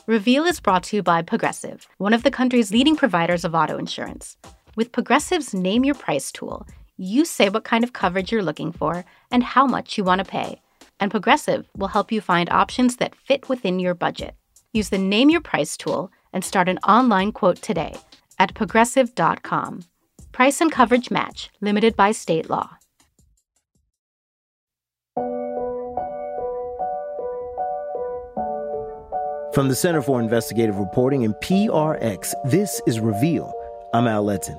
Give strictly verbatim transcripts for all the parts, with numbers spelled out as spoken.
Reveal is brought to you by Progressive, one of the country's leading providers of auto insurance. With Progressive's Name Your Price tool, you say what kind of coverage you're looking for and how much you want to pay. And Progressive will help you find options that fit within your budget. Use the Name Your Price tool and start an online quote today at progressive dot com. Price and coverage match, limited by state law. From the Center for Investigative Reporting and P R X, this is Reveal. I'm Al Letton.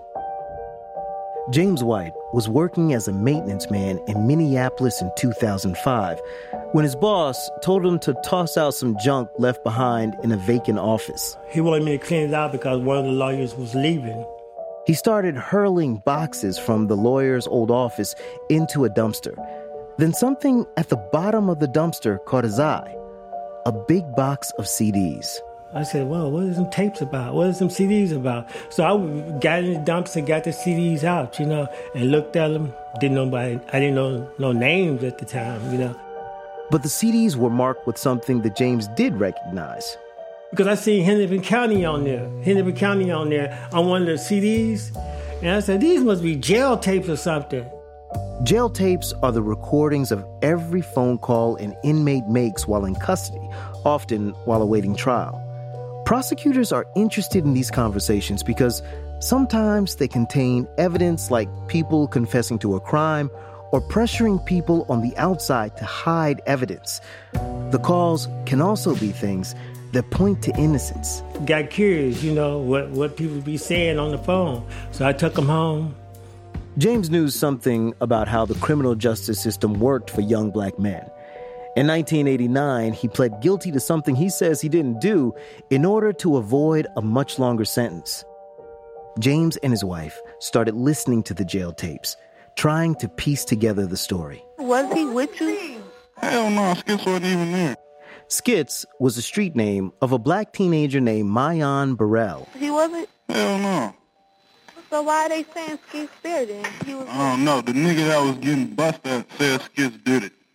James White was working as a maintenance man in Minneapolis in two thousand five when his boss told him to toss out some junk left behind in a vacant office. He wanted me to clean it out because one of the lawyers was leaving. He started hurling boxes from the lawyer's old office into a dumpster. Then something at the bottom of the dumpster caught his eye. A big box of C Ds. I said, well, what are some tapes about? What are some C Ds about? So I got in the dumpster, got the C Ds out, you know, and looked at them. Didn't know, I didn't know no names at the time, you know. But the C Ds were marked with something that James did recognize. Because I seen Hennepin County on there, Hennepin County on there on one of the C Ds. And I said, these must be jail tapes or something. Jail tapes are the recordings of every phone call an inmate makes while in custody, often while awaiting trial. Prosecutors are interested in these conversations because sometimes they contain evidence like people confessing to a crime or pressuring people on the outside to hide evidence. The calls can also be things that point to innocence. Got curious, you know, what, what people be saying on the phone. So I took them home. James knew something about how the criminal justice system worked for young black men. In nineteen eighty-nine, he pled guilty to something he says he didn't do in order to avoid a much longer sentence. James and his wife started listening to the jail tapes, trying to piece together the story. Was he with you? Hell no, Skits wasn't even there. Skits was a street name of a black teenager named Mayan Burrell. He wasn't? Hell no. So why are they saying Skits there then? He was I don't know. The nigga that was getting busted said Skits did it.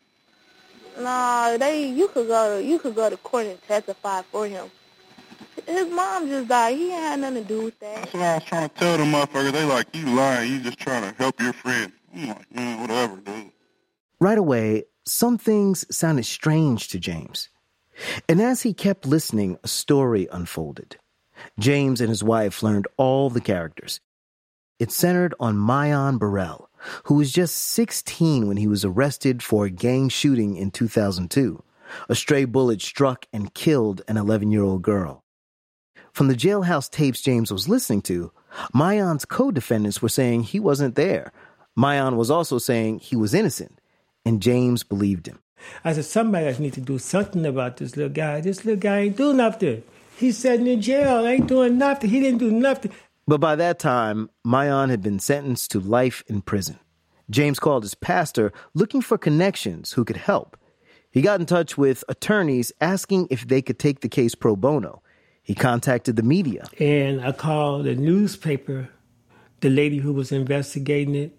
Nah, they you could go to you could go to court and testify for him. His mom just died. He ain't had nothing to do with that. That's what I was trying to tell them motherfuckers. They like, you lying. You just trying to help your friend. I'm like, man, whatever, dude. Right away, some things sounded strange to James. And as he kept listening, a story unfolded. James and his wife learned all the characters. It centered on Mayan Burrell, who was just sixteen when he was arrested for a gang shooting in two thousand two. A stray bullet struck and killed an eleven-year-old girl. From the jailhouse tapes James was listening to, Mayan's co-defendants were saying he wasn't there. Mayan was also saying he was innocent, and James believed him. I said, somebody else need to do something about this little guy. This little guy ain't doing nothing. He's sitting in jail, ain't doing nothing. He didn't do nothing. But by that time, Mayan had been sentenced to life in prison. James called his pastor looking for connections who could help. He got in touch with attorneys asking if they could take the case pro bono. He contacted the media. And I called the newspaper, the lady who was investigating it.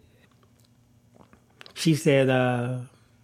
She said, uh,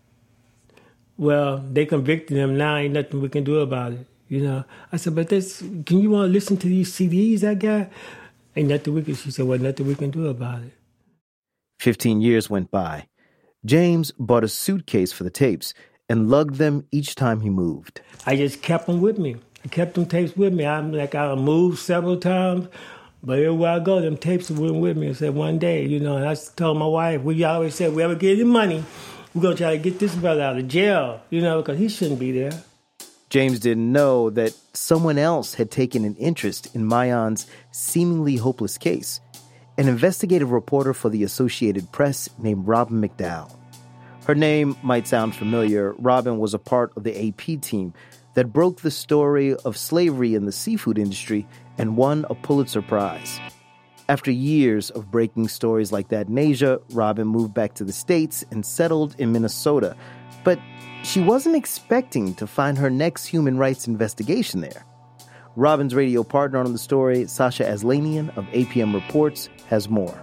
well, they convicted him now, ain't nothing we can do about it. You know, I said, but this, can you want to listen to these C Ds I got? Ain't nothing we can, she said, well, nothing we can do about it. Fifteen years went by. James bought a suitcase for the tapes and lugged them each time he moved. I just kept them with me. I kept them tapes with me. I'm like, I moved several times, but everywhere I go, them tapes went with me. I said, one day, you know, and I told my wife, we always said, we ever get any money, we're going to try to get this brother out of jail, you know, because he shouldn't be there. James didn't know that someone else had taken an interest in Mayan's seemingly hopeless case, an investigative reporter for the Associated Press named Robin McDowell. Her name might sound familiar. Robin was a part of the A P team that broke the story of slavery in the seafood industry and won a Pulitzer Prize. After years of breaking stories like that in Asia, Robin moved back to the States and settled in Minnesota. But she wasn't expecting to find her next human rights investigation there. Robin's radio partner on the story, Sasha Aslanian of A P M Reports, has more.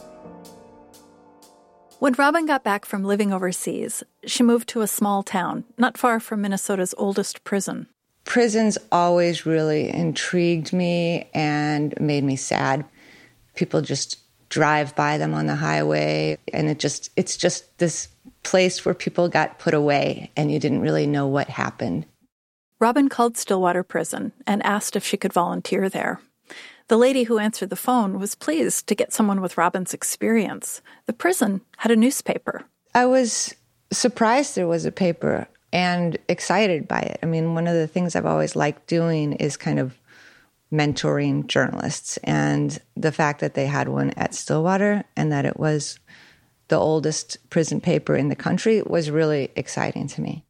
When Robin got back from living overseas, she moved to a small town, not far from Minnesota's oldest prison. Prisons always really intrigued me and made me sad. People just drive by them on the highway, and it just it's just this place where people got put away and you didn't really know what happened. Robin called Stillwater Prison and asked if she could volunteer there. The lady who answered the phone was pleased to get someone with Robin's experience. The prison had a newspaper. I was surprised there was a paper and excited by it. I mean, one of the things I've always liked doing is kind of mentoring journalists. And the fact that they had one at Stillwater and that it was the oldest prison paper in the country was really exciting to me.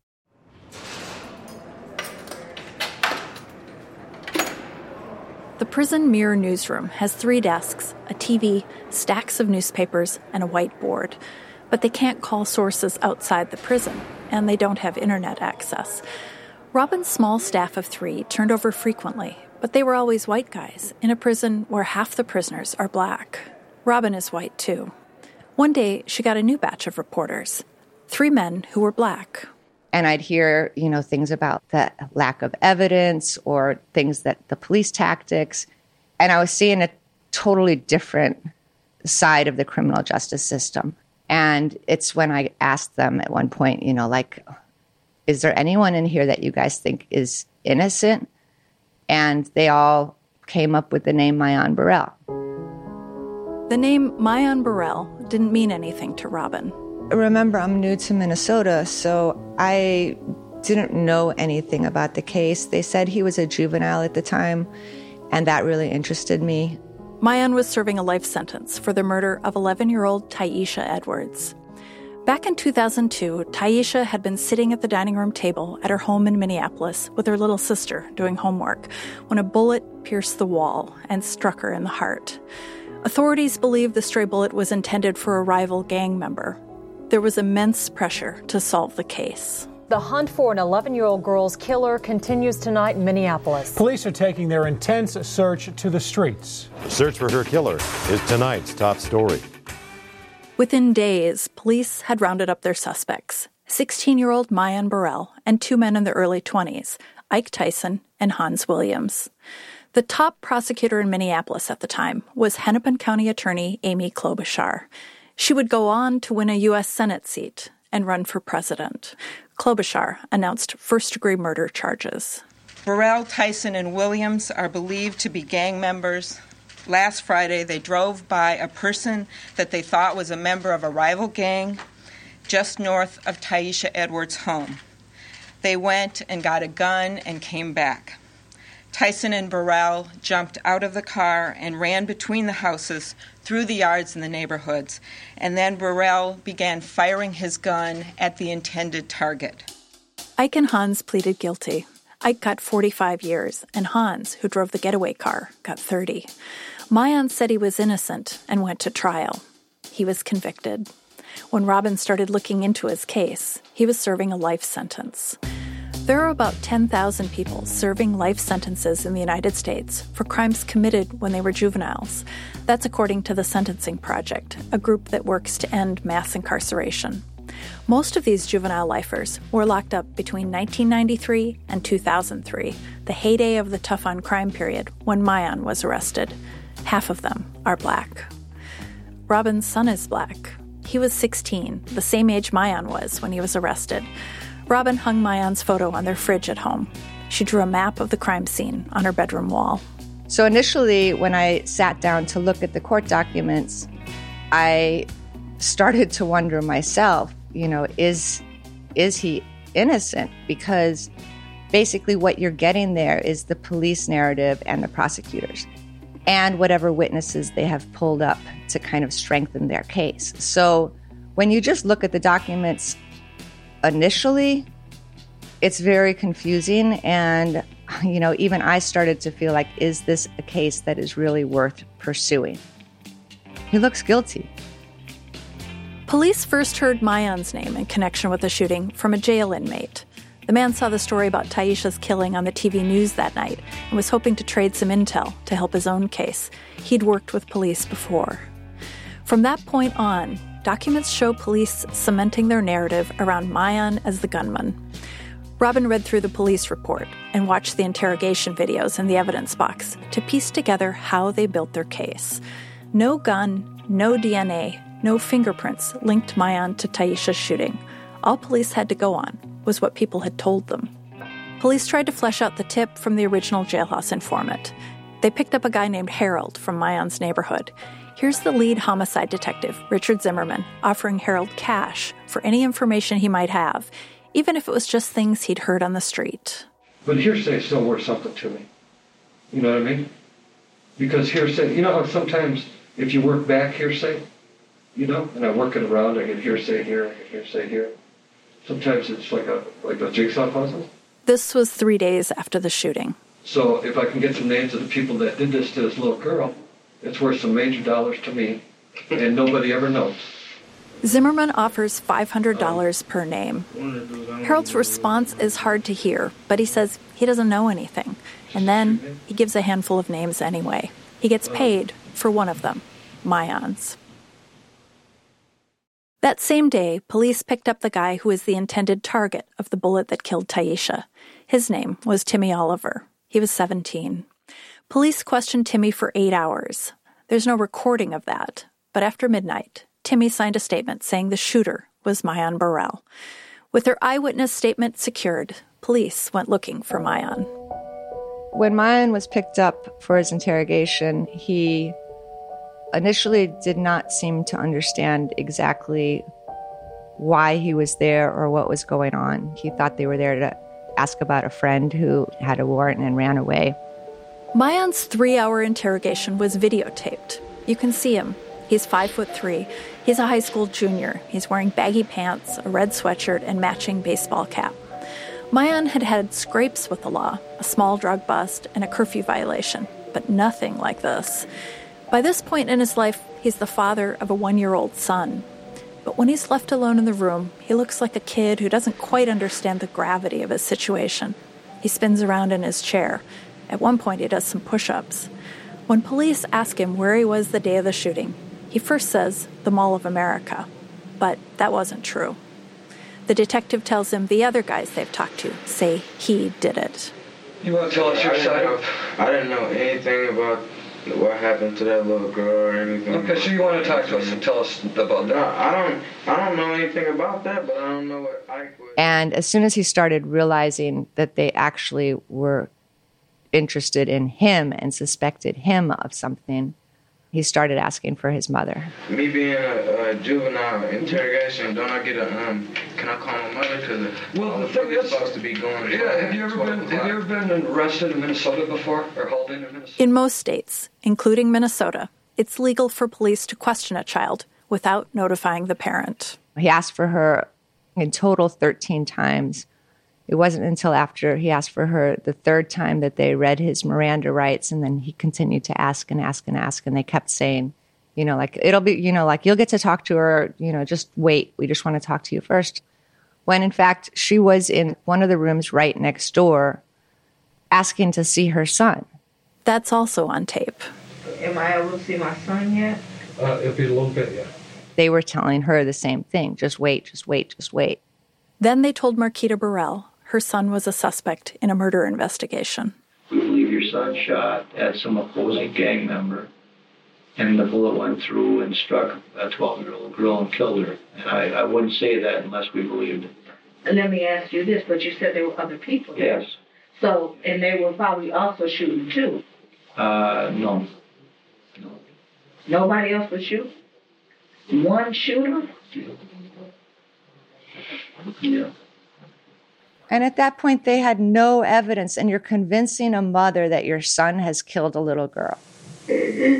The Prison Mirror newsroom has three desks, a T V, stacks of newspapers, and a whiteboard. But they can't call sources outside the prison, and they don't have internet access. Robin's small staff of three turned over frequently, but they were always white guys in a prison where half the prisoners are black. Robin is white, too. One day, she got a new batch of reporters, three men who were black. And I'd hear, you know, things about the lack of evidence or things that the police tactics. And I was seeing a totally different side of the criminal justice system. And it's when I asked them at one point, you know, like, is there anyone in here that you guys think is innocent? And they all came up with the name Maayan Burrell. The name Maayan Burrell didn't mean anything to Robin. Remember, I'm new to Minnesota, so I didn't know anything about the case. They said he was a juvenile at the time, and that really interested me. Maayan was serving a life sentence for the murder of eleven-year-old Tyisha Edwards. Back in two thousand two, Tyisha had been sitting at the dining room table at her home in Minneapolis with her little sister doing homework when a bullet pierced the wall and struck her in the heart. Authorities believe the stray bullet was intended for a rival gang member. There was immense pressure to solve the case. The hunt for an eleven-year-old girl's killer continues tonight in Minneapolis. Police are taking their intense search to the streets. The search for her killer is tonight's top story. Within days, police had rounded up their suspects, sixteen-year-old Maayan Burrell and two men in their early twenties, Ike Tyson and Hans Williams. The top prosecutor in Minneapolis at the time was Hennepin County Attorney Amy Klobuchar. She would go on to win a U S Senate seat and run for president. Klobuchar announced first-degree murder charges. Burrell, Tyson, and Williams are believed to be gang members. Last Friday, they drove by a person that they thought was a member of a rival gang just north of Tyisha Edwards' home. They went and got a gun and came back. Tyson and Burrell jumped out of the car and ran between the houses through the yards in the neighborhoods, and then Burrell began firing his gun at the intended target. Ike and Hans pleaded guilty. Ike got forty-five years, and Hans, who drove the getaway car, got thirty. Maayan said he was innocent and went to trial. He was convicted. When Robin started looking into his case, he was serving a life sentence. There are about ten thousand people serving life sentences in the United States for crimes committed when they were juveniles. That's according to the Sentencing Project, a group that works to end mass incarceration. Most of these juvenile lifers were locked up between nineteen ninety-three and two thousand three, the heyday of the tough-on-crime period when Maayan was arrested. Half of them are black. Robin's son is black. He was sixteen, the same age Maayan was when he was arrested. Robin hung Maayan's photo on their fridge at home. She drew a map of the crime scene on her bedroom wall. So initially, when I sat down to look at the court documents, I started to wonder myself, you know, is is he innocent? Because basically what you're getting there is the police narrative and the prosecutors and whatever witnesses they have pulled up to kind of strengthen their case. So when you just look at the documents initially, it's very confusing, and you know, even I started to feel like, is this a case that is really worth pursuing? He looks guilty. Police first heard Maayan's name in connection with the shooting from a jail inmate. The man saw the story about Tyisha's killing on the T V news that night and was hoping to trade some intel to help his own case. He'd worked with police before. From that point on, documents show police cementing their narrative around Maayan as the gunman. Robin read through the police report and watched the interrogation videos in the evidence box to piece together how they built their case. No gun, no D N A, no fingerprints linked Maayan to Tyisha's shooting. All police had to go on was what people had told them. Police tried to flesh out the tip from the original jailhouse informant. They picked up a guy named Harold from Maayan's neighborhood. Here's the lead homicide detective, Richard Zimmerman, offering Harold cash for any information he might have, even if it was just things he'd heard on the street. But hearsay is still worth something to me. You know what I mean? Because hearsay, you know how sometimes if you work back hearsay, you know, and I work it around, I get hearsay here, I get hearsay here. Sometimes it's like a like a jigsaw puzzle. This was three days after the shooting. So if I can get some names of the people that did this to this little girl, it's worth some major dollars to me, and nobody ever knows. Zimmerman offers five hundred dollars per name. Harold's response is hard to hear, but he says he doesn't know anything. And then he gives a handful of names anyway. He gets paid for one of them, Maayan's. That same day, police picked up the guy who was the intended target of the bullet that killed Tyisha. His name was Timmy Oliver. He was seventeen. Police questioned Timmy for eight hours. There's no recording of that, but after midnight, Timmy signed a statement saying the shooter was Maayan Burrell. With their eyewitness statement secured, police went looking for Maayan. When Maayan was picked up for his interrogation, he initially did not seem to understand exactly why he was there or what was going on. He thought they were there to ask about a friend who had a warrant and ran away. Maayan's three-hour interrogation was videotaped. You can see him. He's five foot three. He's a high school junior. He's wearing baggy pants, a red sweatshirt, and matching baseball cap. Maayan had had scrapes with the law, a small drug bust, and a curfew violation, but nothing like this. By this point in his life, he's the father of a one-year-old son. But when he's left alone in the room, he looks like a kid who doesn't quite understand the gravity of his situation. He spins around in his chair. At one point, he does some push-ups. When police ask him where he was the day of the shooting, he first says the Mall of America. But that wasn't true. The detective tells him the other guys they've talked to say he did it. You want to tell us your side of... I didn't know anything about what happened to that little girl or anything. Okay, so you want to talk to us and tell us about that? No, I don't, I don't know anything about that, but I don't know what Ike was. And as soon as he started realizing that they actually were interested in him and suspected him of something, he started asking for his mother. Me being a, a juvenile interrogation, don't I get a, um, can I call my mother? Because well, the thing is, supposed to be going. Yeah, have you ever been, have you ever been arrested in Minnesota before, or hauled into Minnesota? In most states, including Minnesota, it's legal for police to question a child without notifying the parent. He asked for her in total thirteen times. It wasn't until after he asked for her the third time that they read his Miranda rights, and then he continued to ask and ask and ask, and they kept saying, you know, like, it'll be, you know, like, you'll get to talk to her, you know, just wait. We just want to talk to you first. When, in fact, she was in one of the rooms right next door asking to see her son. That's also on tape. Am I able to see my son yet? Uh, it'll be a little bit, yeah. They were telling her the same thing. Just wait, just wait, just wait. Then they told Marquita Burrell her son was a suspect in a murder investigation. We believe your son shot at some opposing gang member, and the bullet went through and struck a twelve-year-old girl and killed her. And I, I wouldn't say that unless we believed it. Let me ask you this, but you said there were other people there. Yes. So, and they were probably also shooting too? Uh, no. No. Nobody else would shoot? One shooter? Yeah. And at that point, they had no evidence, and you're convincing a mother that your son has killed a little girl. The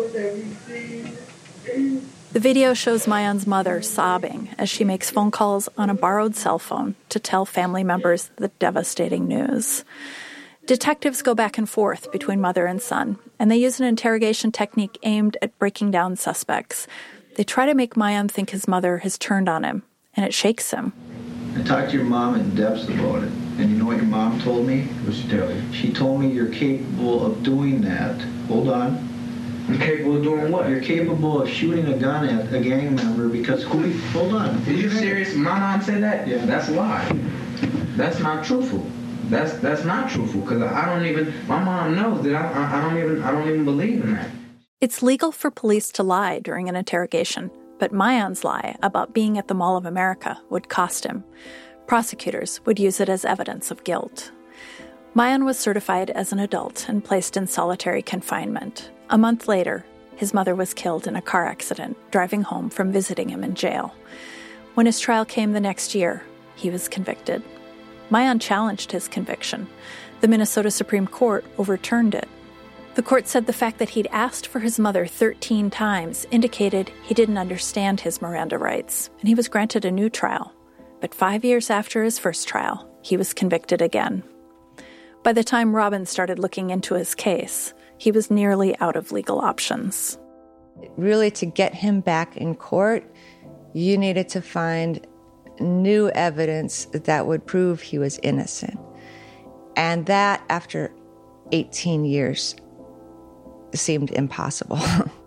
video shows Maayan's mother sobbing as she makes phone calls on a borrowed cell phone to tell family members the devastating news. Detectives go back and forth between mother and son, and they use an interrogation technique aimed at breaking down suspects. They try to make Maayan think his mother has turned on him, and it shakes him. I talked to your mom in depth about it, and you know what your mom told me? What'd she tell you? She told me you're capable of doing that. Hold on. I'm capable of doing what? You're capable of shooting a gun at a gang member because who? Hold on. Are you serious? My mom said that? Yeah. That's a lie. that's not truthful. That's that's not truthful because I don't even. My mom knows that I, I I don't even I don't even believe in that. It's legal for police to lie during an interrogation, but Maayan's lie about being at the Mall of America would cost him. Prosecutors would use it as evidence of guilt. Maayan was certified as an adult and placed in solitary confinement. A month later, his mother was killed in a car accident driving home from visiting him in jail. When his trial came the next year, he was convicted. Maayan challenged his conviction. The Minnesota Supreme Court overturned it. The court said the fact that he'd asked for his mother thirteen times indicated he didn't understand his Miranda rights, and he was granted a new trial. But five years after his first trial, he was convicted again. By the time Robin started looking into his case, he was nearly out of legal options. Really, to get him back in court, you needed to find new evidence that would prove he was innocent. And that, after eighteen years, seemed impossible.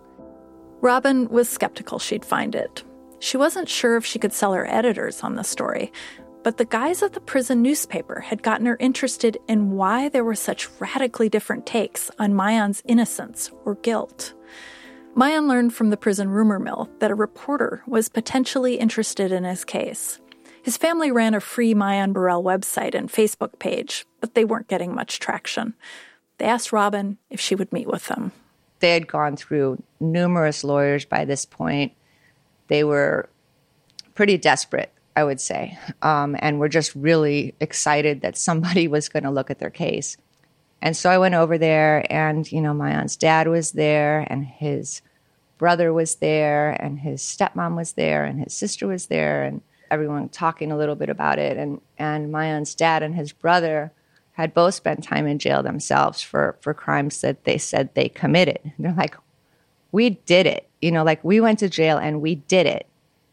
Robin was skeptical she'd find it. She wasn't sure if she could sell her editors on the story, but the guys at the prison newspaper had gotten her interested in why there were such radically different takes on Maayan's innocence or guilt. Maayan learned from the prison rumor mill that a reporter was potentially interested in his case. His family ran a free Maayan Burrell website and Facebook page, but they weren't getting much traction. They asked Robin if she would meet with them. They had gone through numerous lawyers by this point. They were pretty desperate, I would say, um, and were just really excited that somebody was going to look at their case. And so I went over there, and, you know, Maayan's dad was there, and his brother was there, and his stepmom was there, and his sister was there, and everyone talking a little bit about it. And, and Maayan's dad and his brother had both spent time in jail themselves for, for crimes that they said they committed. They're like, we did it. You know, like, we went to jail and we did it.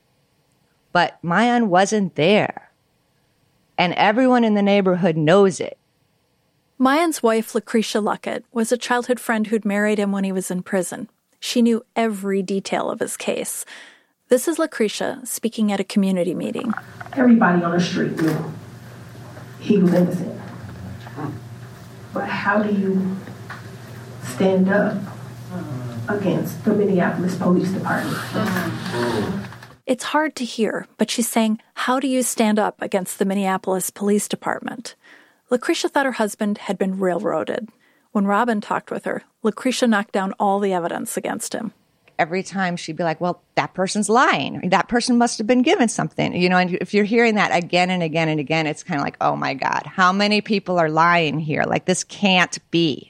But Maayan wasn't there. And everyone in the neighborhood knows it. Maayan's wife, Lucretia Luckett, was a childhood friend who'd married him when he was in prison. She knew every detail of his case. This is Lucretia speaking at a community meeting. Everybody on the street knew he was innocent. But how do you stand up against the Minneapolis Police Department? It's hard to hear, but she's saying, how do you stand up against the Minneapolis Police Department? Lucretia thought her husband had been railroaded. When Robin talked with her, Lucretia knocked down all the evidence against him. Every time she'd be like, well, that person's lying. That person must have been given something. You know, and if you're hearing that again and again and again, it's kind of like, oh my God, how many people are lying here? Like, this can't be.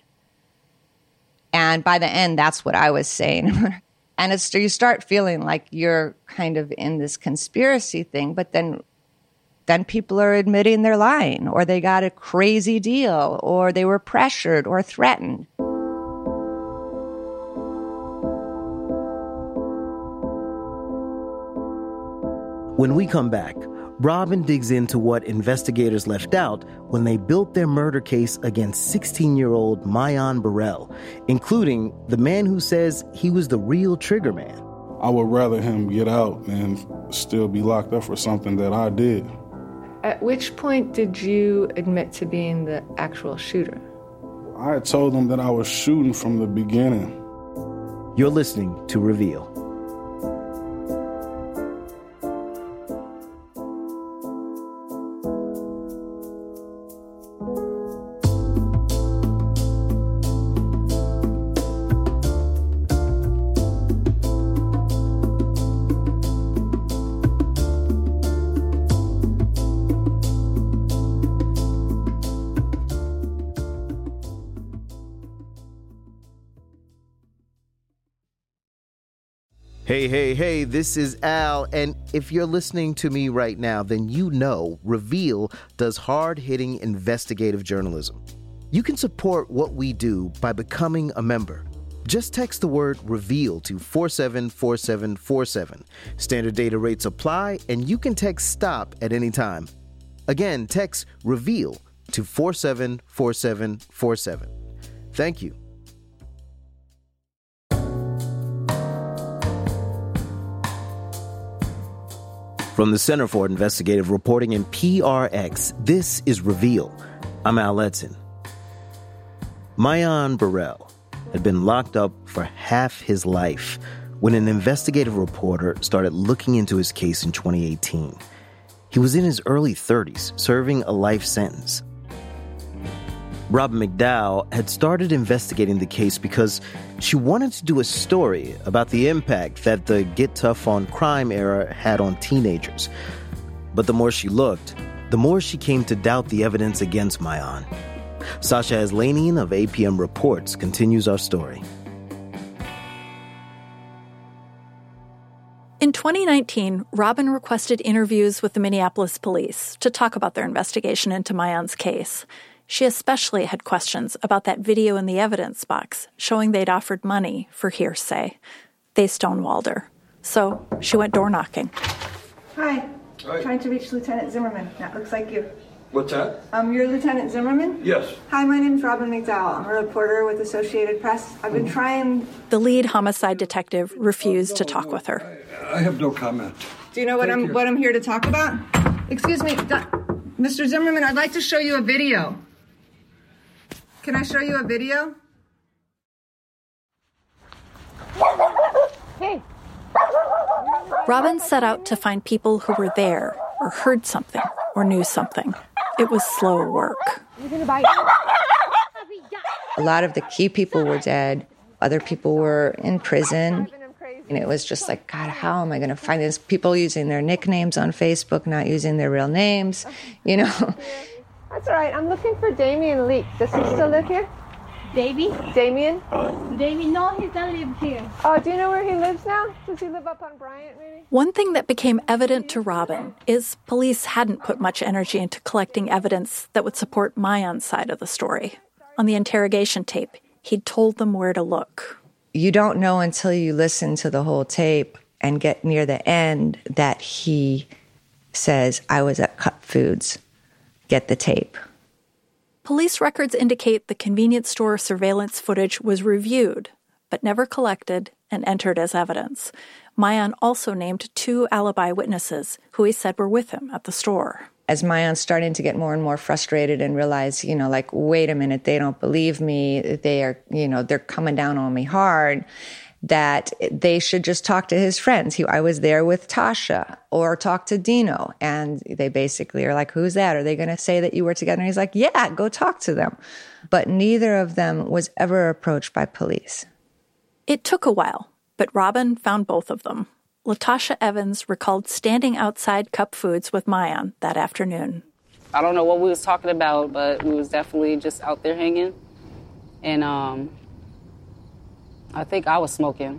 And by the end, that's what I was saying. And it's, you start feeling like you're kind of in this conspiracy thing, but then then people are admitting they're lying, or they got a crazy deal, or they were pressured or threatened. When we come back, Robin digs into what investigators left out when they built their murder case against sixteen-year-old Maayan Burrell, including the man who says he was the real trigger man. I would rather him get out than still be locked up for something that I did. At which point did you admit to being the actual shooter? I had told him that I was shooting from the beginning. You're listening to Reveal. Hey, hey, hey, this is Al, and if you're listening to me right now, then you know Reveal does hard-hitting investigative journalism. You can support what we do by becoming a member. Just text the word REVEAL to four seven four seven four seven. Standard data rates apply, and you can text STOP at any time. Again, text REVEAL to four seven four seven four seven. Thank you. From the Center for Investigative Reporting and P R X, this is Reveal. I'm Al Edson. Maayan Burrell had been locked up for half his life when an investigative reporter started looking into his case in twenty eighteen. He was in his early thirties, serving a life sentence. Robin McDowell had started investigating the case because she wanted to do a story about the impact that the Get Tough on Crime era had on teenagers. But the more she looked, the more she came to doubt the evidence against Maayan. Sasha Aslanian of A P M Reports continues our story. In twenty nineteen, Robin requested interviews with the Minneapolis police to talk about their investigation into Maayan's case. She especially had questions about that video in the evidence box showing they'd offered money for hearsay. They stonewalled her. So she went door knocking. Hi. Hi. Trying to reach Lieutenant Zimmerman. That looks like you. What's that? Um, you're Lieutenant Zimmerman? Yes. Hi, my name's Robin McDowell. I'm a reporter with Associated Press. I've been trying... The lead homicide detective refused to talk with her. I have no comment. Do you know what Thank I'm you. what I'm here to talk about? Excuse me, Do- Mister Zimmerman, I'd like to show you a video. Can I show you a video? Hey. Robin set out to find people who were there or heard something or knew something. It was slow work. A lot of the key people were dead. Other people were in prison. And it was just like, God, how am I going to find this? People using their nicknames on Facebook, not using their real names, you know. That's all right. I'm looking for Damien Leak. Does he still live here? Davy? Damien? Davy, no, he doesn't live here. Oh, do you know where he lives now? Does he live up on Bryant, maybe? One thing that became evident to Robin is police hadn't put much energy into collecting evidence that would support Maayan's side of the story. On the interrogation tape, he'd told them where to look. You don't know until you listen to the whole tape and get near the end that he says, I was at Cup Foods. Get the tape. Police records indicate the convenience store surveillance footage was reviewed, but never collected and entered as evidence. Maayan also named two alibi witnesses who he said were with him at the store. As Maayan's starting to get more and more frustrated and realize, you know, like, wait a minute, they don't believe me. They are, you know, they're coming down on me hard. That they should just talk to his friends. He, I was there with Tasha, or talk to Dino. And they basically are like, who's that? Are they going to say that you were together? And he's like, yeah, go talk to them. But neither of them was ever approached by police. It took a while, but Robin found both of them. Latasha Evans recalled standing outside Cup Foods with Maayan that afternoon. I don't know what we was talking about, but we was definitely just out there hanging. And, um... I think I was smoking.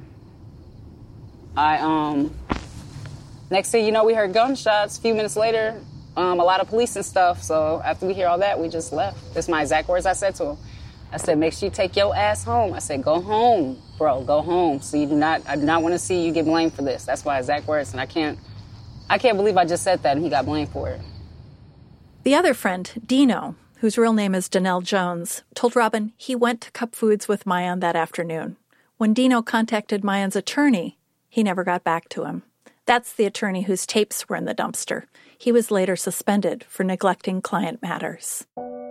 I, um, next thing you know, we heard gunshots. A few minutes later, um, a lot of police and stuff. So after we hear all that, we just left. That's my exact words I said to him. I said, make sure you take your ass home. I said, go home, bro, go home. So you do not, I do not want to see you get blamed for this. That's my exact words. And I can't, I can't believe I just said that and he got blamed for it. The other friend, Dino, whose real name is Danelle Jones, told Robin he went to Cup Foods with Maayan that afternoon. When Dino contacted Maayan's attorney, he never got back to him. That's the attorney whose tapes were in the dumpster. He was later suspended for neglecting client matters.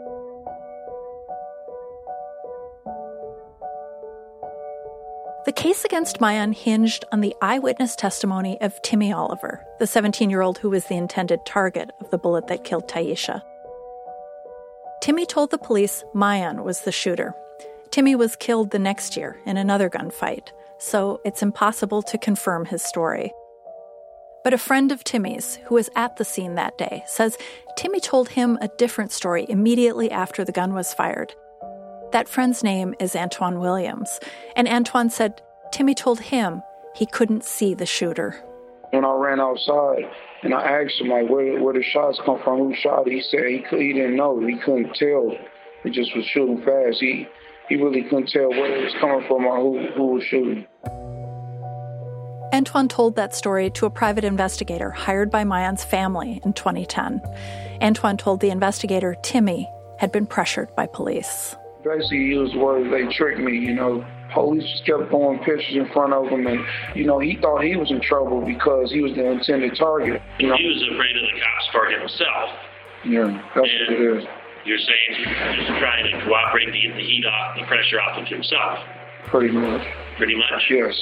The case against Maayan hinged on the eyewitness testimony of Timmy Oliver, the seventeen-year-old who was the intended target of the bullet that killed Taisha. Timmy told the police Maayan was the shooter. Timmy was killed the next year in another gunfight, so it's impossible to confirm his story. But a friend of Timmy's, who was at the scene that day, says Timmy told him a different story immediately after the gun was fired. That friend's name is Antoine Williams, and Antoine said Timmy told him he couldn't see the shooter. When I ran outside and I asked him, like, where, where the shots come from, who shot it, he said he, could, he didn't know. He couldn't tell. He just was shooting fast. He he really couldn't tell where it was coming from or who, who was shooting. Antoine told that story to a private investigator hired by Maayan's family in twenty ten. Antoine told the investigator Timmy had been pressured by police. Basically, he used the word, they tricked me, you know. Police just kept throwing pictures in front of him, and, you know, he thought he was in trouble because he was the intended target. You know? He was afraid of the cops for himself. Yeah, that's and what it is. You're saying he's just trying to cooperate to get the heat off, the pressure off of himself. Pretty much. Pretty much? Yes.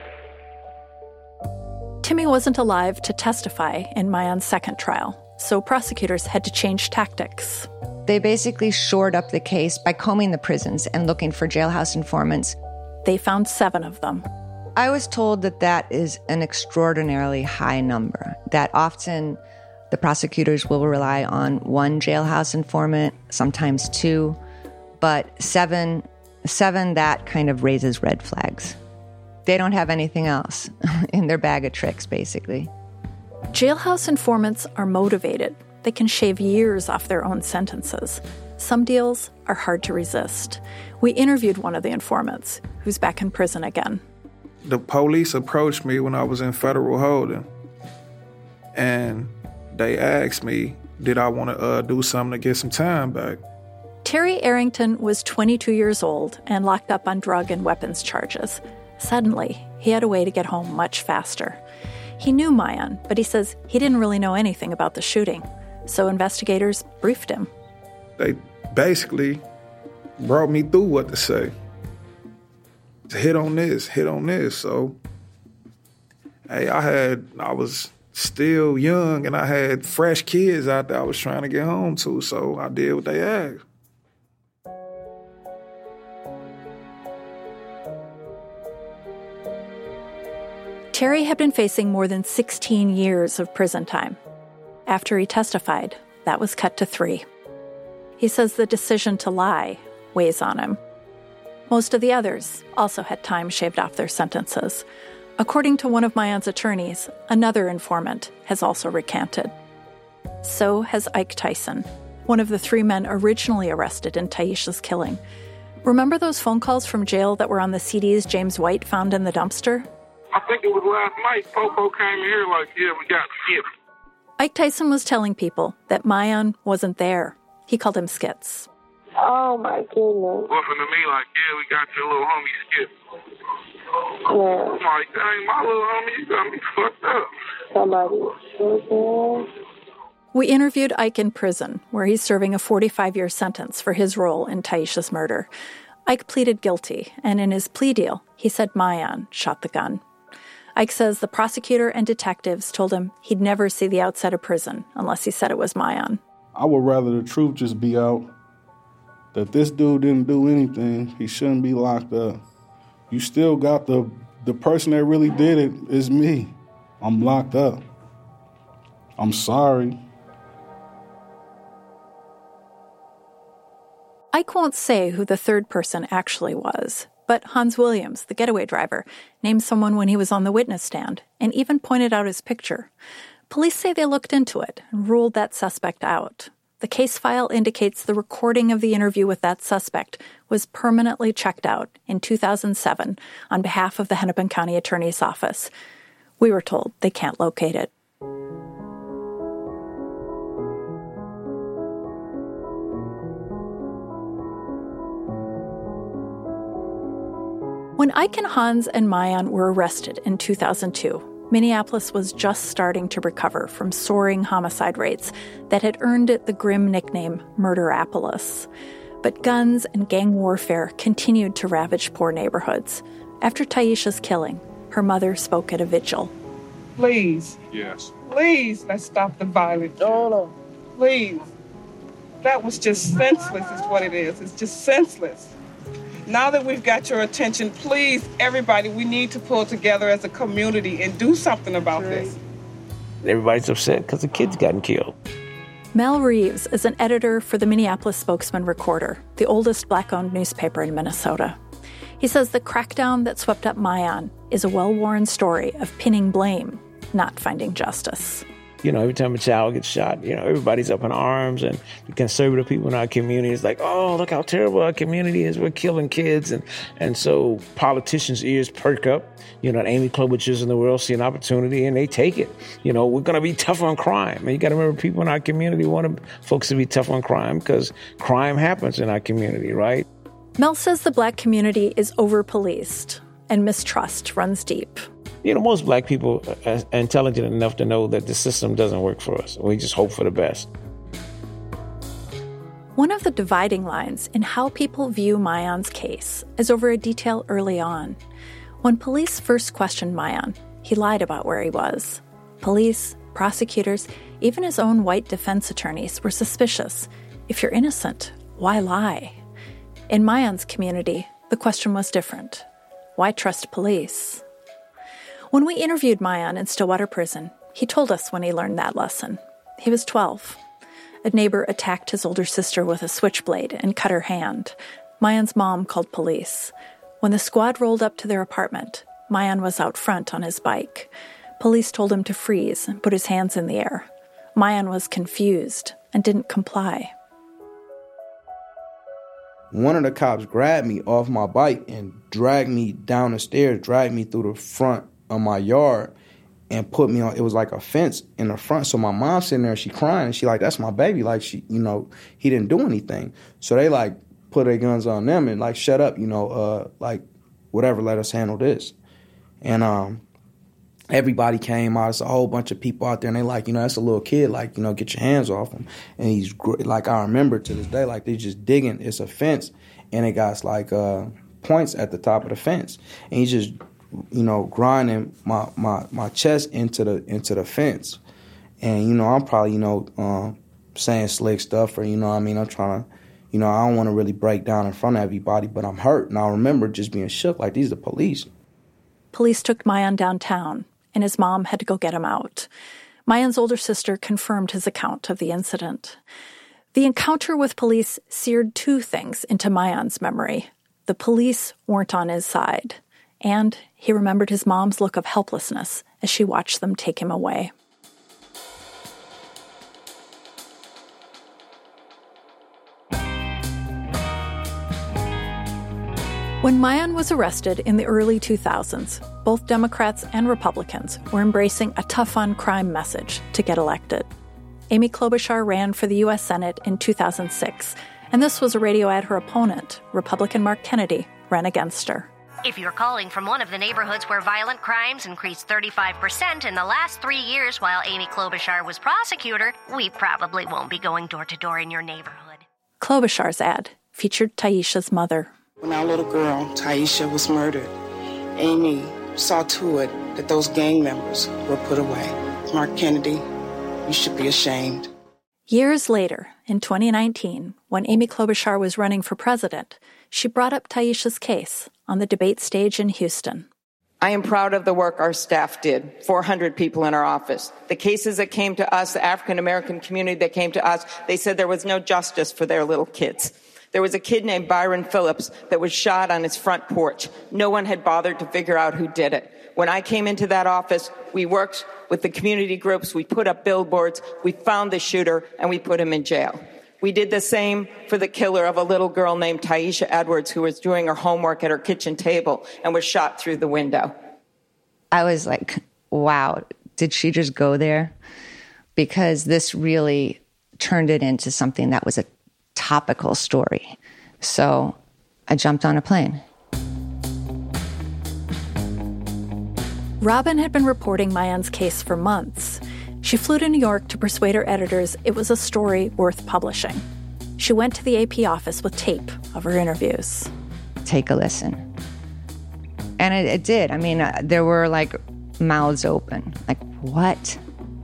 Timmy wasn't alive to testify in Maayan's second trial, so prosecutors had to change tactics. They basically shored up the case by combing the prisons and looking for jailhouse informants. They found seven of them. I was told that that is an extraordinarily high number, that often the prosecutors will rely on one jailhouse informant, sometimes two, but seven, seven, that kind of raises red flags. They don't have anything else in their bag of tricks, basically. Jailhouse informants are motivated. They can shave years off their own sentences. Some deals are hard to resist. We interviewed one of the informants, who's back in prison again. The police approached me when I was in federal holding, and they asked me, did I want to uh, do something to get some time back? Terry Arrington was twenty-two years old and locked up on drug and weapons charges. Suddenly, he had a way to get home much faster. He knew Maayan, but he says he didn't really know anything about the shooting. So investigators briefed him. They basically brought me through what to say. Hit on this, hit on this. So, hey, I had, I was still young and I had fresh kids out there I was trying to get home to. So I did what they asked. Terry had been facing more than sixteen years of prison time. After he testified, that was cut to three. He says the decision to lie weighs on him. Most of the others also had time shaved off their sentences. According to one of Maayan's attorneys, another informant has also recanted. So has Ike Tyson, one of the three men originally arrested in Tyisha's killing. Remember those phone calls from jail that were on the C Ds James White found in the dumpster? I think it was last night. Popo came here like, yeah, we got skipped. Ike Tyson was telling people that Maayan wasn't there. He called him Skits. Oh, my goodness. Whooping to me like, yeah, we got your little homie Skip. Yeah. I'm like, that ain't my little homie. You got me fucked up. Somebody. Okay. We interviewed Ike in prison, where he's serving a forty-five-year sentence for his role in Tyisha's murder. Ike pleaded guilty, and in his plea deal, he said Maayan shot the gun. Ike says the prosecutor and detectives told him he'd never see the outside of prison unless he said it was Maayan. I would rather the truth just be out, that this dude didn't do anything. He shouldn't be locked up. You still got the, the person that really did it is me. I'm locked up. I'm sorry. Ike won't say who the third person actually was, but Hans Williams, the getaway driver, named someone when he was on the witness stand and even pointed out his picture. Police say they looked into it and ruled that suspect out. The case file indicates the recording of the interview with that suspect was permanently checked out in two thousand seven on behalf of the Hennepin County Attorney's Office. We were told they can't locate it. When Ike and Hans and Maayan were arrested in two thousand two, Minneapolis was just starting to recover from soaring homicide rates that had earned it the grim nickname Murderapolis. But guns and gang warfare continued to ravage poor neighborhoods. After Tyisha's killing, her mother spoke at a vigil. Please. Yes. Please, let's stop the violence. No, no. Please. That was just senseless is what it is. It's just senseless. Now that we've got your attention, please, everybody, we need to pull together as a community and do something about this. Everybody's upset because the kid's gotten killed. Mel Reeves is an editor for the Minneapolis Spokesman-Recorder, the oldest black-owned newspaper in Minnesota. He says the crackdown that swept up Maayan is a well-worn story of pinning blame, not finding justice. You know, every time a child gets shot, you know, everybody's up in arms, and the conservative people in our community is like, oh, look how terrible our community is. We're killing kids. And, and so politicians' ears perk up. You know, Amy Klobuchar's in the world see an opportunity, and they take it. You know, we're going to be tough on crime. And you got to remember, people in our community want folks to be tough on crime because crime happens in our community, right? Mel says the black community is over-policed and mistrust runs deep. You know, most black people are intelligent enough to know that the system doesn't work for us. We just hope for the best. One of the dividing lines in how people view Maayan's case is over a detail early on. When police first questioned Maayan, he lied about where he was. Police, prosecutors, even his own white defense attorneys were suspicious. If you're innocent, why lie? In Maayan's community, the question was different. Why trust police? When we interviewed Maayan in Stillwater Prison, he told us when he learned that lesson. He was twelve. A neighbor attacked his older sister with a switchblade and cut her hand. Maayan's mom called police. When the squad rolled up to their apartment, Maayan was out front on his bike. Police told him to freeze and put his hands in the air. Maayan was confused and didn't comply. One of the cops grabbed me off my bike and dragged me down the stairs, dragged me through the front of my yard, and put me on, it was like a fence in the front. So my mom's sitting there, she crying, and she like, that's my baby. Like, she, you know, he didn't do anything. So they like put their guns on them and like, shut up, you know, uh, like, whatever, let us handle this. And um, everybody came out. It's a whole bunch of people out there, and they like, you know, that's a little kid, like, you know, get your hands off him. And he's, like, I remember to this day, like, they just digging, it's a fence, and it got like uh, points at the top of the fence. And he's just, you know, grinding my, my, my chest into the into the fence. And, you know, I'm probably, you know, um, saying slick stuff, or, you know what I mean, I'm trying to, you know, I don't want to really break down in front of everybody, but I'm hurt. And I remember just being shook, like, these are the police. Police took Maayan downtown, and his mom had to go get him out. Maayan's older sister confirmed his account of the incident. The encounter with police seared two things into Maayan's memory. The police weren't on his side, and he remembered his mom's look of helplessness as she watched them take him away. When Maayan was arrested in the early two thousands, both Democrats and Republicans were embracing a tough-on-crime message to get elected. Amy Klobuchar ran for the U S Senate in two thousand six, and this was a radio ad her opponent, Republican Mark Kennedy, ran against her. If you're calling from one of the neighborhoods where violent crimes increased thirty-five percent in the last three years while Amy Klobuchar was prosecutor, we probably won't be going door-to-door in your neighborhood. Klobuchar's ad featured Taisha's mother. When our little girl, Taisha, was murdered, Amy saw to it that those gang members were put away. Mark Kennedy, you should be ashamed. Years later, in twenty nineteen, when Amy Klobuchar was running for president, she brought up Taisha's case on the debate stage in Houston. I am proud of the work our staff did, four hundred people in our office. The cases that came to us, the African-American community that came to us, they said there was no justice for their little kids. There was a kid named Byron Phillips that was shot on his front porch. No one had bothered to figure out who did it. When I came into that office, we worked with the community groups, we put up billboards, we found the shooter, and we put him in jail. We did the same for the killer of a little girl named Taisha Edwards, who was doing her homework at her kitchen table and was shot through the window. I was like, wow, did she just go there? Because this really turned it into something that was a topical story. So I jumped on a plane. Robin had been reporting Maayan's case for months. She flew to New York to persuade her editors it was a story worth publishing. She went to the A P office with tape of her interviews. Take a listen. And it, it did. I mean, uh, there were like mouths open. Like, what?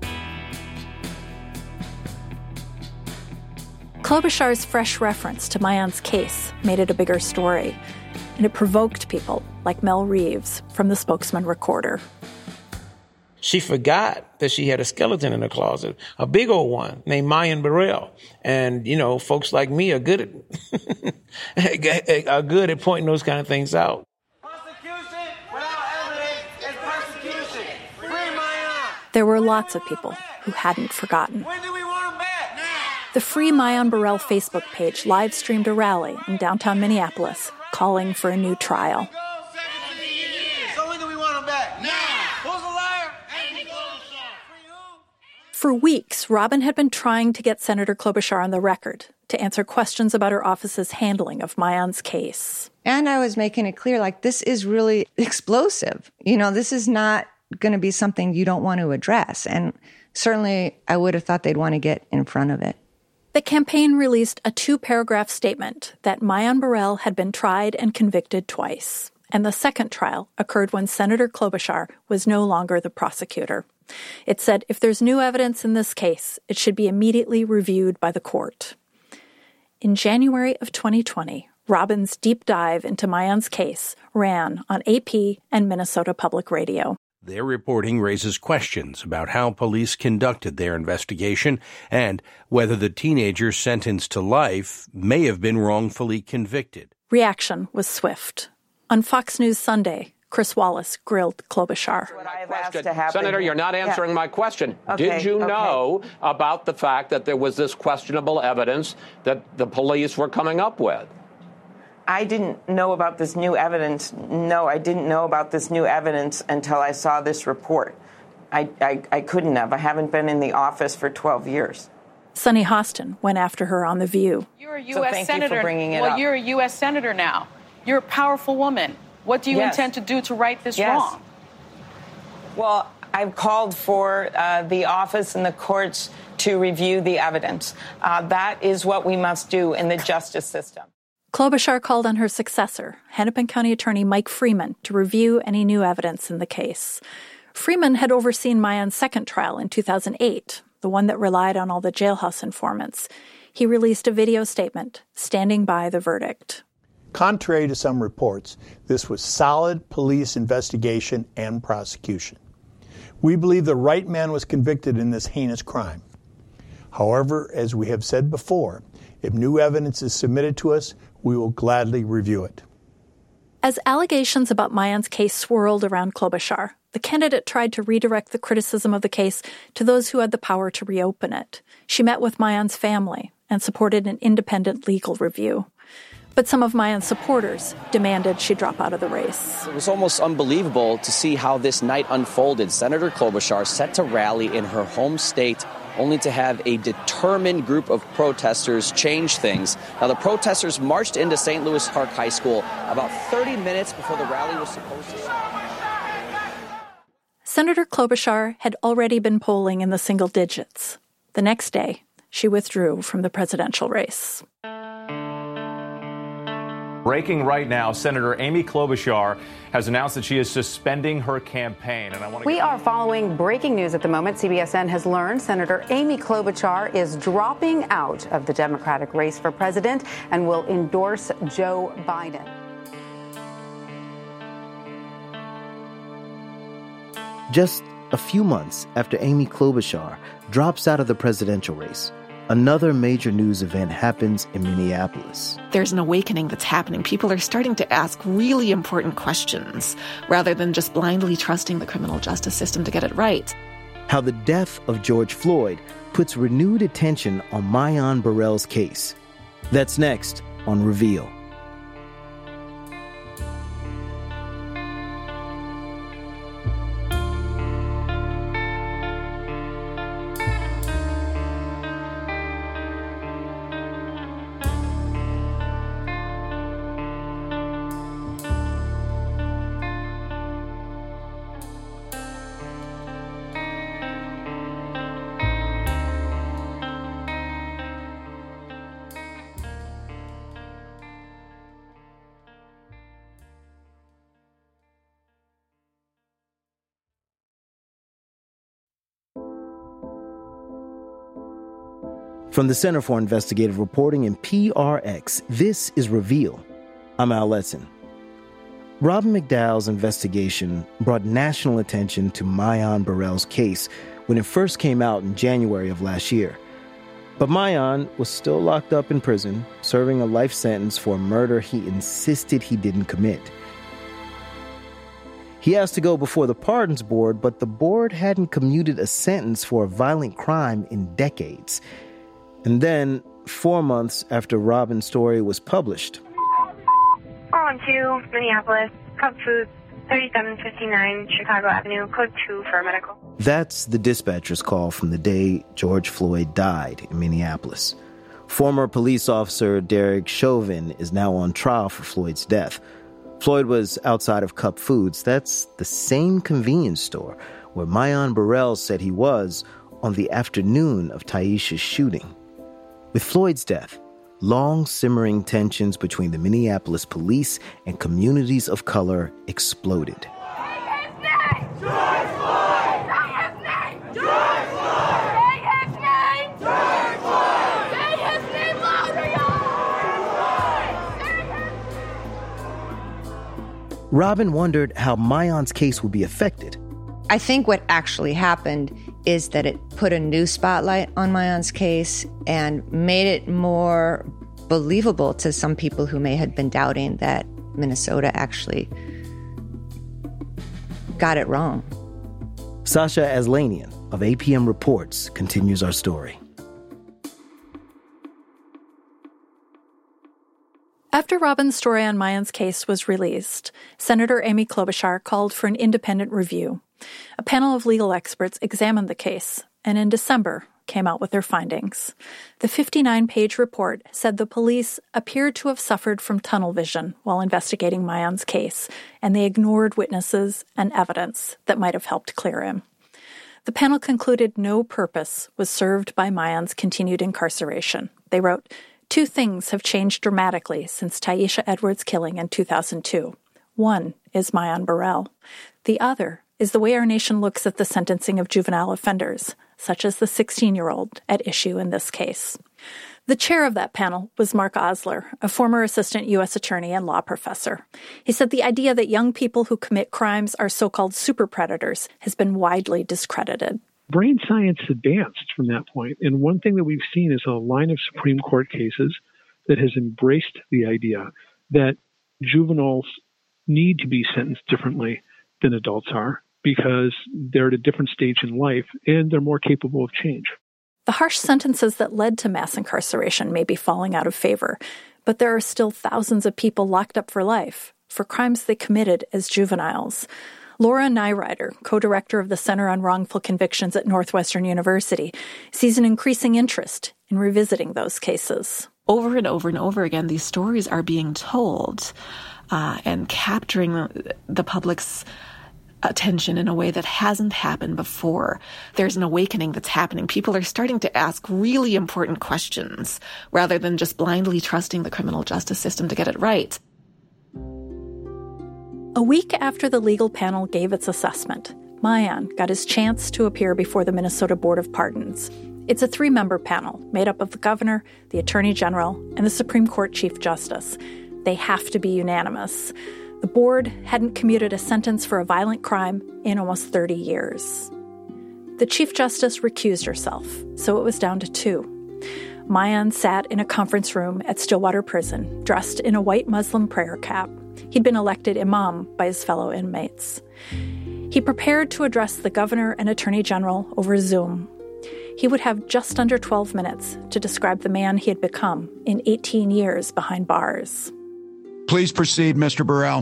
Klobuchar's fresh reference to Maayan's case made it a bigger story, and it provoked people like Mel Reeves from the Spokesman Recorder. She forgot that she had a skeleton in her closet, a big old one named Maayan Burrell. And, you know, folks like me are good at are good at pointing those kind of things out. There were lots of people who hadn't forgotten. The Free Maayan Burrell Facebook page live-streamed a rally in downtown Minneapolis calling for a new trial. For weeks, Robin had been trying to get Senator Klobuchar on the record, to answer questions about her office's handling of Maayan's case. And I was making it clear, like, this is really explosive. You know, this is not going to be something you don't want to address. And certainly I would have thought they'd want to get in front of it. The campaign released a two-paragraph statement that Maayan Burrell had been tried and convicted twice. And the second trial occurred when Senator Klobuchar was no longer the prosecutor. It said if there's new evidence in this case, it should be immediately reviewed by the court. In January of twenty twenty, Robin's deep dive into Maayan's case ran on A P and Minnesota Public Radio. Their reporting raises questions about how police conducted their investigation and whether the teenager sentenced to life may have been wrongfully convicted. Reaction was swift. On Fox News Sunday, Chris Wallace grilled Klobuchar. Senator, you're not answering yeah. my question. Okay, Did you okay. know about the fact that there was this questionable evidence that the police were coming up with? I didn't know about this new evidence. No, I didn't know about this new evidence until I saw this report. I, I, I couldn't have. I haven't been in the office for twelve years. Sonny Hostin went after her on The View. You're a U S So thank senator. you for bringing it well, up. you're a U S senator now. You're a powerful woman. What do you Yes. intend to do to right this Yes. wrong? Well, I've called for uh, the office and the courts to review the evidence. Uh, that is what we must do in the justice system. Klobuchar called on her successor, Hennepin County Attorney Mike Freeman, to review any new evidence in the case. Freeman had overseen Maayan's second trial in two thousand eight, the one that relied on all the jailhouse informants. He released a video statement standing by the verdict. Contrary to some reports, this was solid police investigation and prosecution. We believe the right man was convicted in this heinous crime. However, as we have said before, if new evidence is submitted to us, we will gladly review it. As allegations about Maayan's case swirled around Klobuchar, the candidate tried to redirect the criticism of the case to those who had the power to reopen it. She met with Maayan's family and supported an independent legal review. But some of Maayan's supporters demanded she drop out of the race. It was almost unbelievable to see how this night unfolded. Senator Klobuchar set to rally in her home state, only to have a determined group of protesters change things. Now, the protesters marched into Saint Louis Park High School about thirty minutes before the rally was supposed to start. Senator Klobuchar had already been polling in the single digits. The next day, she withdrew from the presidential race. Breaking right now, Senator Amy Klobuchar has announced that she is suspending her campaign. And I want to We are following breaking news at the moment. C B S N has learned Senator Amy Klobuchar is dropping out of the Democratic race for president and will endorse Joe Biden. Just a few months after Amy Klobuchar drops out of the presidential race, another major news event happens in Minneapolis. There's an awakening that's happening. People are starting to ask really important questions rather than just blindly trusting the criminal justice system to get it right. How the death of George Floyd puts renewed attention on Maayan Burrell's case. That's next on Reveal. From the Center for Investigative Reporting and P R X, this is Reveal. I'm Al Letson. Robin McDowell's investigation brought national attention to Maayan Burrell's case when it first came out in January of last year. But Maayan was still locked up in prison, serving a life sentence for a murder he insisted he didn't commit. He asked to go before the Pardons Board, but the board hadn't commuted a sentence for a violent crime in decades. And then, four months after Robin's story was published, four one two, Minneapolis, Cub Foods, thirty-seven fifty-nine Chicago Avenue, code two for medical. That's the dispatcher's call from the day George Floyd died in Minneapolis. Former police officer Derek Chauvin is now on trial for Floyd's death. Floyd was outside of Cup Foods. That's the same convenience store where Maayan Burrell said he was on the afternoon of Tyisha's shooting. With Floyd's death, long simmering tensions between the Minneapolis police and communities of color exploded. Robin wondered how Maayan's case would be affected. I think what actually happened is that it put a new spotlight on Maayan's case and made it more believable to some people who may have been doubting that Minnesota actually got it wrong. Sasha Aslanian of A P M Reports continues our story. After Robin's story on Maayan's case was released, Senator Amy Klobuchar called for an independent review. A panel of legal experts examined the case, and in December came out with their findings. The fifty-nine page report said the police appeared to have suffered from tunnel vision while investigating Maayan's case, and they ignored witnesses and evidence that might have helped clear him. The panel concluded no purpose was served by Maayan's continued incarceration. They wrote, "Two things have changed dramatically since Tyisha Edwards' killing in two thousand two. One is Maayan Burrell. The other is the way our nation looks at the sentencing of juvenile offenders, such as the sixteen-year-old at issue in this case." The chair of that panel was Mark Osler, a former assistant U S attorney and law professor. He said the idea that young people who commit crimes are so-called super predators has been widely discredited. Brain science advanced from that point, and one thing that we've seen is a line of Supreme Court cases that has embraced the idea that juveniles need to be sentenced differently than adults are because they're at a different stage in life and they're more capable of change. The harsh sentences that led to mass incarceration may be falling out of favor, but there are still thousands of people locked up for life for crimes they committed as juveniles. Laura Nyrider, co-director of the Center on Wrongful Convictions at Northwestern University, sees an increasing interest in revisiting those cases. Over and over and over again, these stories are being told uh, and capturing the public's attention in a way that hasn't happened before. There's an awakening that's happening. People are starting to ask really important questions rather than just blindly trusting the criminal justice system to get it right. A week after the legal panel gave its assessment, Maayan got his chance to appear before the Minnesota Board of Pardons. It's a three-member panel made up of the governor, the attorney general, and the Supreme Court Chief Justice. They have to be unanimous. The board hadn't commuted a sentence for a violent crime in almost thirty years. The Chief Justice recused herself, so it was down to two. Maayan sat in a conference room at Stillwater Prison, dressed in a white Muslim prayer cap. He'd been elected imam by his fellow inmates. He prepared to address the governor and attorney general over Zoom. He would have just under twelve minutes to describe the man he had become in eighteen years behind bars. Please proceed, Mister Burrell.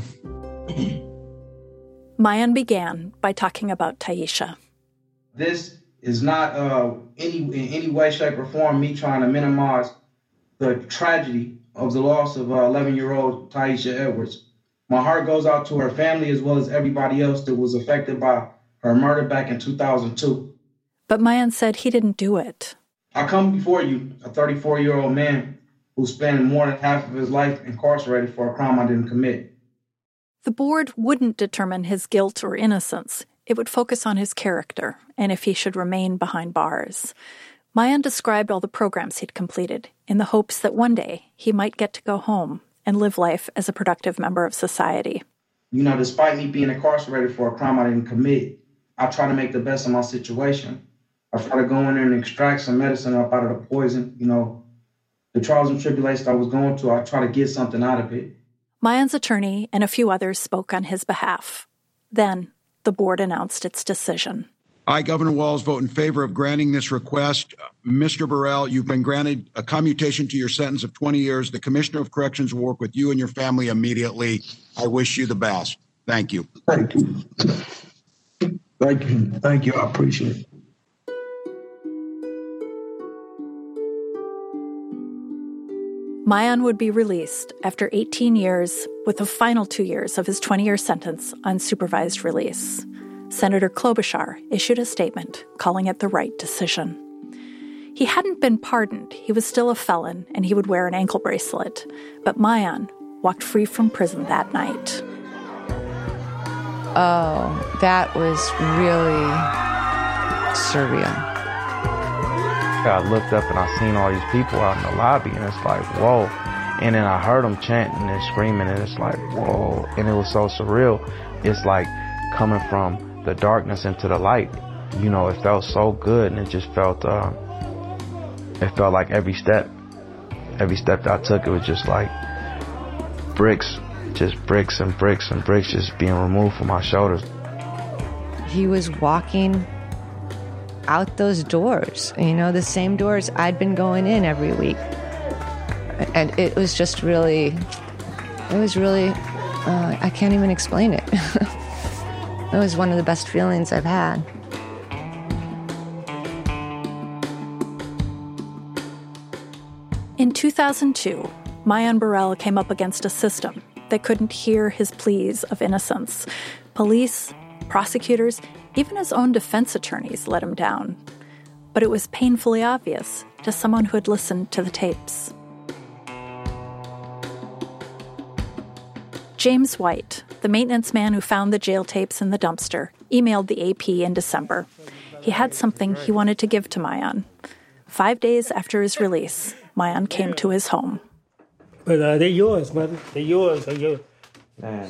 Maayan began by talking about Tyisha. This is not uh, any in any way, shape, or form me trying to minimize the tragedy of the loss of uh, eleven-year-old Tyisha Edwards. My heart goes out to her family as well as everybody else that was affected by her murder back in two thousand two. But Maayan said he didn't do it. I come before you, a thirty-four-year-old man who spent more than half of his life incarcerated for a crime I didn't commit. The board wouldn't determine his guilt or innocence. It would focus on his character and if he should remain behind bars. Maayan described all the programs he'd completed in the hopes that one day he might get to go home and live life as a productive member of society. You know, despite me being incarcerated for a crime I didn't commit, I try to make the best of my situation. I try to go in there and extract some medicine up out of the poison. You know, the trials and tribulations I was going through, I try to get something out of it. Maayan's attorney and a few others spoke on his behalf. Then the board announced its decision. I, Governor Walz, vote in favor of granting this request. Mister Burrell, you've been granted a commutation to your sentence of twenty years. The Commissioner of Corrections will work with you and your family immediately. I wish you the best. Thank you. Thank you. Thank you. Thank you. I appreciate it. Maayan would be released after eighteen years, with the final two years of his twenty-year sentence on supervised release. Senator Klobuchar issued a statement calling it the right decision. He hadn't been pardoned. He was still a felon, and he would wear an ankle bracelet. But Maayan walked free from prison that night. Oh, that was really surreal. I looked up and I seen all these people out in the lobby, and it's like, whoa. And then I heard them chanting and screaming, and it's like, whoa. And it was so surreal. It's like coming from the darkness into the light. You know, it felt so good, and it just felt, uh, it felt like every step, every step that I took, it was just like bricks, just bricks and bricks and bricks just being removed from my shoulders. He was walking out those doors, you know, the same doors I'd been going in every week. And it was just really, it was really, uh, I can't even explain it. It was one of the best feelings I've had. In two thousand two, Maayan Burrell came up against a system that couldn't hear his pleas of innocence. Police, prosecutors, even his own defense attorneys let him down. But it was painfully obvious to someone who had listened to the tapes. James White, the maintenance man who found the jail tapes in the dumpster, emailed the A P in December. He had something he wanted to give to Maayan. Five days after his release, Maayan came to his home. But uh, they're yours, mother. They're yours. They're yours. Man.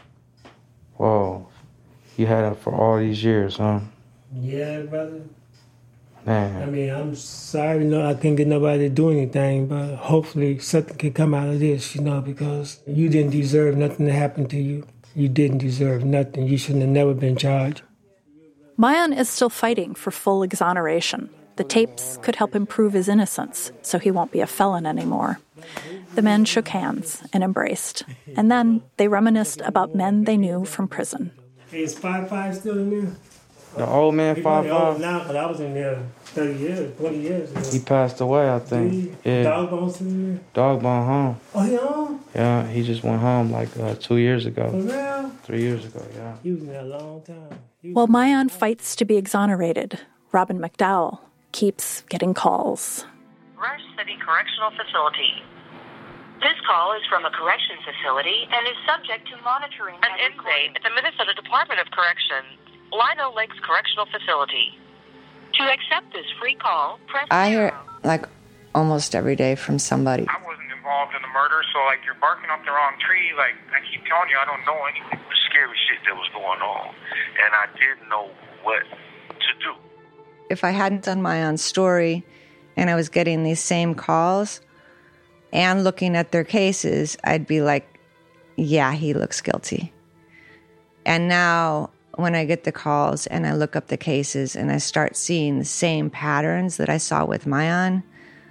Whoa. You had it for all these years, huh? Yeah, brother. Man. I mean, I'm sorry, no, I can't get nobody to do anything, but hopefully something can come out of this, you know, because you didn't deserve nothing to happen to you. You didn't deserve nothing. You shouldn't have never been charged. Maayan is still fighting for full exoneration. The tapes could help him prove his innocence, so he won't be a felon anymore. The men shook hands and embraced, and then they reminisced about men they knew from prison. Hey, is five five still in there? The old man, He five probably old five. now, because I was in there thirty years, twenty years ago. He passed away, I think. Yeah. Dog Bone still in there? Dog Bone home. Oh, he home? Yeah, he just went home like uh, two years ago. For real? Three years ago, yeah. He was in there a long time. While Maayan fights to be exonerated, Robin McDowell keeps getting calls. Rush City Correctional Facility. This call is from a correction facility and is subject to monitoring. An inmate at the Minnesota Department of Corrections, Lino Lakes Correctional Facility. To accept this free call, press I hear, like, almost every day from somebody. I wasn't involved in the murder, so, like, you're barking up the wrong tree. Like, I keep telling you, I don't know anything. The scary shit that was going on, and I didn't know what to do. If I hadn't done my own story and I was getting these same calls and looking at their cases, I'd be like, yeah, he looks guilty. And now when I get the calls and I look up the cases and I start seeing the same patterns that I saw with Maayan,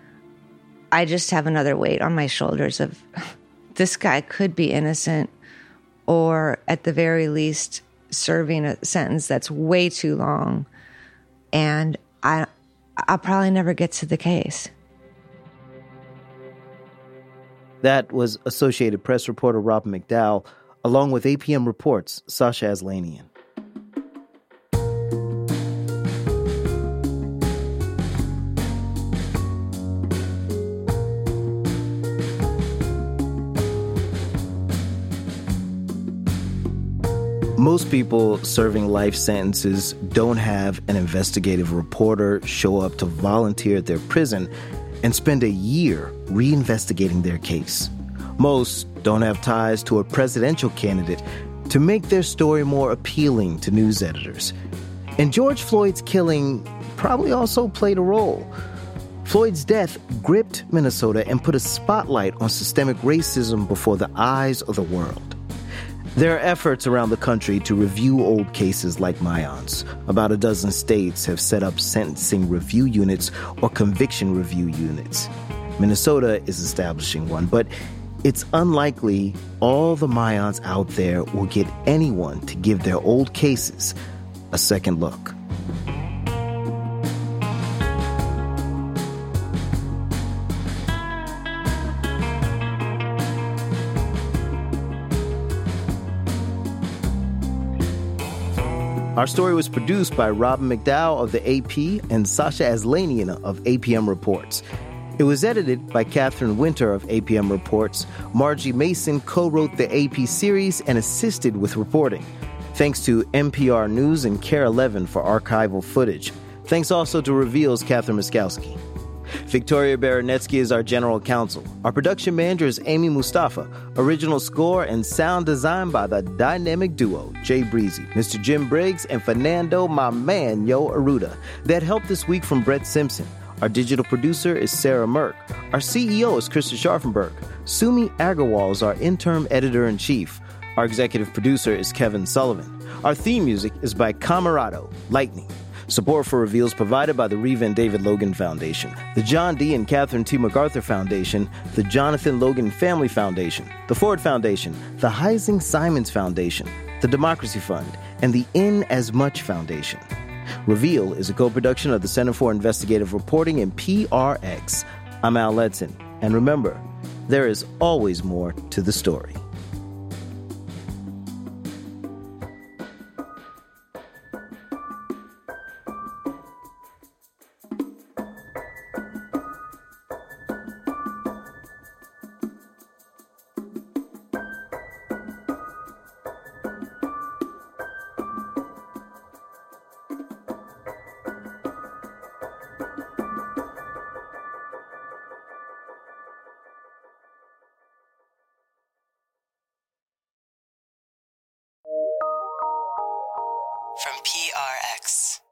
I just have another weight on my shoulders of this guy could be innocent, or at the very least serving a sentence that's way too long. And I, I'll probably never get to the case. That was Associated Press reporter Robin McDowell, along with A P M Reports' Sasha Aslanian. Most people serving life sentences don't have an investigative reporter show up to volunteer at their prison and spend a year reinvestigating their case. Most don't have ties to a presidential candidate to make their story more appealing to news editors. And George Floyd's killing probably also played a role. Floyd's death gripped Minnesota and put a spotlight on systemic racism before the eyes of the world. There are efforts around the country to review old cases like Maayan's. About a dozen states have set up sentencing review units or conviction review units. Minnesota is establishing one, but it's unlikely all the Maayans out there will get anyone to give their old cases a second look. Our story was produced by Robin McDowell of the A P and Sasha Aslanian of A P M Reports. It was edited by Catherine Winter of A P M Reports. Margie Mason co-wrote the A P series and assisted with reporting. Thanks to N P R News and Care eleven for archival footage. Thanks also to Reveal's Catherine Miskowski. Victoria Baranetsky is our general counsel. Our production manager is Amy Mustafa. Original score and sound design by the dynamic duo, Jay Breezy, Mister Jim Briggs, and Fernando, my man, Yo Aruda. That help this week from Brett Simpson. Our digital producer is Sarah Merck. Our C E O is Krista Scharfenberg. Sumi Agarwal is our interim editor-in-chief. Our executive producer is Kevin Sullivan. Our theme music is by Camerado, Lightning. Support for Reveal is provided by the Reeve and David Logan Foundation, the John D. and Catherine T. MacArthur Foundation, the Jonathan Logan Family Foundation, the Ford Foundation, the Heising Simons Foundation, the Democracy Fund, and the In As Much Foundation. Reveal is a co-production of the Center for Investigative Reporting and P R X. I'm Al Letson, and remember, there is always more to the story. From P R X.